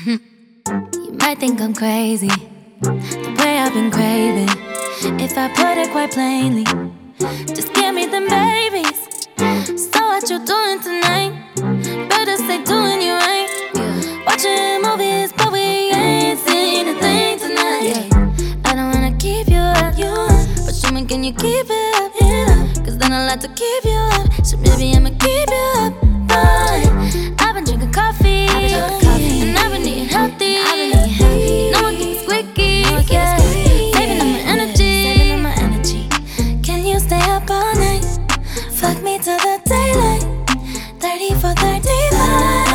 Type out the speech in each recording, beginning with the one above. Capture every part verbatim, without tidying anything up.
You might think I'm crazy, the way I've been craving. If I put it quite plainly, just give me them babies. So what you doing tonight? Better stay doing you right. Watching movies, but we ain't seen a thing tonight. I don't wanna keep you up, but show me, can you keep it up? Cause then I'll have to keep you up. So maybe I'ma keep you up. Fine. I've been drinking coffee, and I've been eating healthy. You know it gets squeaky, yeah. Saving up my energy. Can you stay up all night? Fuck me till the daylight. thirty for thirty-five.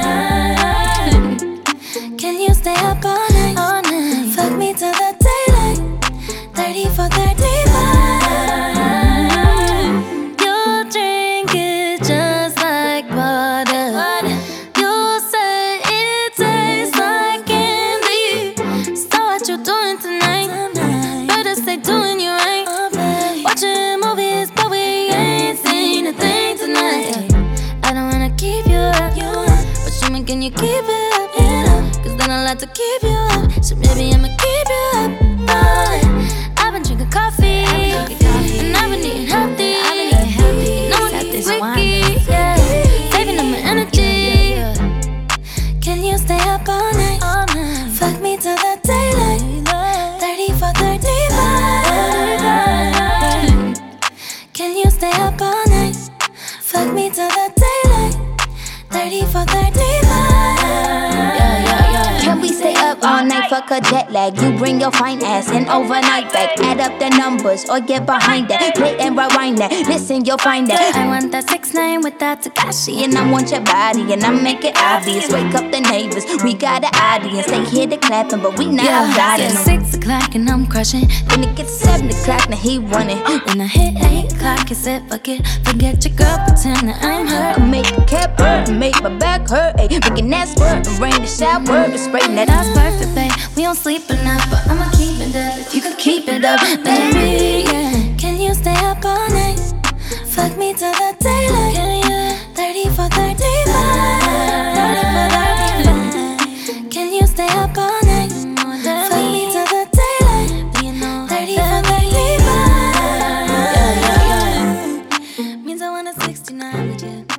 Can you stay up all night? All night. Fuck me till the daylight. thirty for thirty-five. You drink it just like water. You say it tastes like candy. So what you doing tonight? Better stay doing you right. Watching movies, but we ain't seen a thing tonight. I don't wanna keep you up, but show me, can you keep it up? Cause then I'll have to keep you up. So maybe I'ma keep you up. Fine. I've been drinking coffee, and I've been eating healthy. You know it gets squeaky, yeah. Saving up my energy. Can you stay up all night? Fuck me till the daylight. thirty for thirty-five. Can you stay up all night? Fuck me till the daylight. thirty for thirty-five. Can we stay up all night? Fuck a jet lag. You bring your fine ass and overnight back. Add up the numbers or get behind that. Play and rewind that. Listen, you'll find that. I want that six nine with that Takashi. And I want your body, and I make it obvious. Wake up the neighbors, we got an audience. They hear the clapping, but we not Yeah, got it's it. six o'clock and I'm crushing. Then it gets seven o'clock, now he running. When I hit eight o'clock, you said fuck it. Forget your girl, pretend that I'm her. I make the cap hurt, make my back hurt. Ayy, making that squirt, and rain the shower, and spraying that. That's perfect, babe. We don't sleep enough, but I'ma keep it up. If you could keep it up, baby, yeah. Can you stay up all night? Fuck me till the daylight. Can you? thirty for thirty-five. thirty for thirty-five. Can you stay up all night? Fuck me till the daylight. thirty for thirty-five. Means I want a sixty-nine with you.